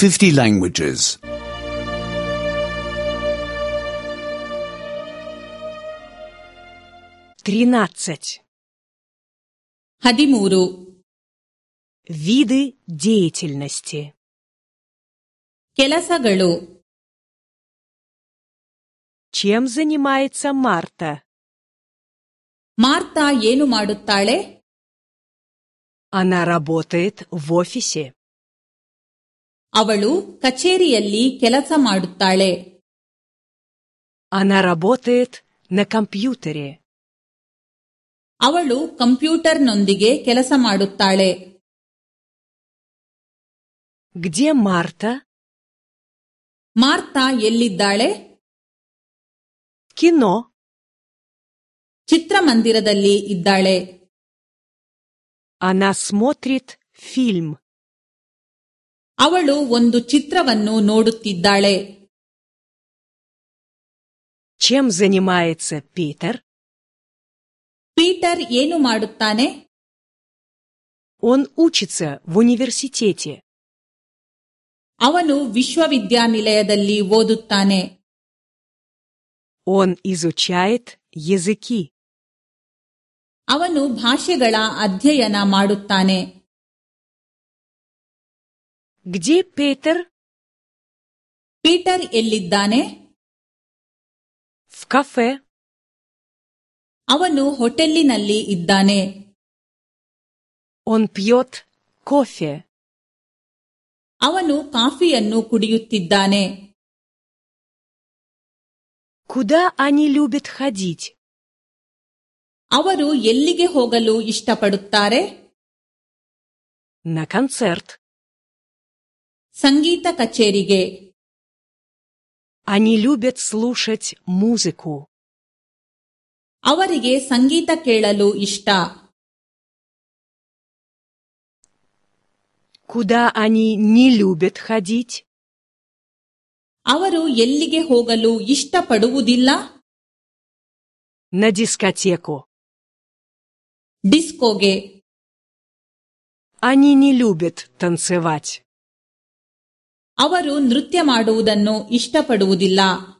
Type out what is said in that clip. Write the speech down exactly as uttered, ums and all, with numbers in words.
fifty languages. тринадцать. ಹದಿಮೂರು. Виды деятельности. ಕೆಲಸಗಳು. Чем занимается Марта? ಮಾರ್ತಾ ಏನು ಮಾಡುತ್ತಾಳೆ? Она работает в офисе. ಅವಳು ಕಚೇರಿಯಲ್ಲಿ ಕೆಲಸ ಮಾಡುತ್ತಾಳೆ. Она работает на компьютере. ಅವಳು ಕಂಪ್ಯೂಟರ್ನೊಂದಿಗೆ ಕೆಲಸ ಮಾಡುತ್ತಾಳೆ. Где Марта? ಮಾರ್ತಾ ಎಲ್ಲಿದ್ದಾಳೆ? Кино. ಚಿತ್ರಮಂದಿರದಲ್ಲಿ ಇದ್ದಾಳೆ. Она смотрит фильм. ಅವಳು ಒಂದು ಚಿತ್ರವನ್ನು ನೋಡುತ್ತಿದ್ದಾಳೆ. Чем занимается Питер? ಪೀಟರ್ ಏನು ಮಾಡುತ್ತಾನೆ? Он учится в университете. ಅವನು ವಿಶ್ವವಿದ್ಯಾನಿಲಯದಲ್ಲಿ ಓದುತ್ತಾನೆ. Он изучает языки. ಅವನು ಭಾಷೆಗಳ ಅಧ್ಯಯನ ಮಾಡುತ್ತಾನೆ. Где Питер? ಪೀಟರ್ ಎಲ್ಲಿದ್ದಾನೆ? В кафе. ಅವನು ಹೋಟೆಲ್ಲಿನಲ್ಲಿ ಇದ್ದಾನೆ. Он пьет кофе. ಅವನು ಕಾಫಿಯನ್ನು ಕುಡಿಯುತ್ತಿದ್ದಾನೆ. Куда они любят ходить? ಅವರು ಎಲ್ಲಿಗೆ ಹೋಗಲು ಇಷ್ಟಪಡುತ್ತಾರೆ? На концерт. ಸಂಗೀತ ಕಚೇರಿಗೆ. Они любят слушать музыку. ಅವರಿಗೆ ಸಂಗೀತ ಕೇಳಲು ಇಷ್ಟ. Куда они не любят ходить? ಅವರು ಎಲ್ಲಿಗೆ ಹೋಗಲು ಇಷ್ಟಪಡುವುದಿಲ್ಲ? На дискотеку. ಡಿಸ್ಕೋಗೆ. Они не любят танцевать. ಅವರು ನೃತ್ಯ ಮಾಡುವುದನ್ನು ಇಷ್ಟಪಡುವುದಿಲ್ಲ.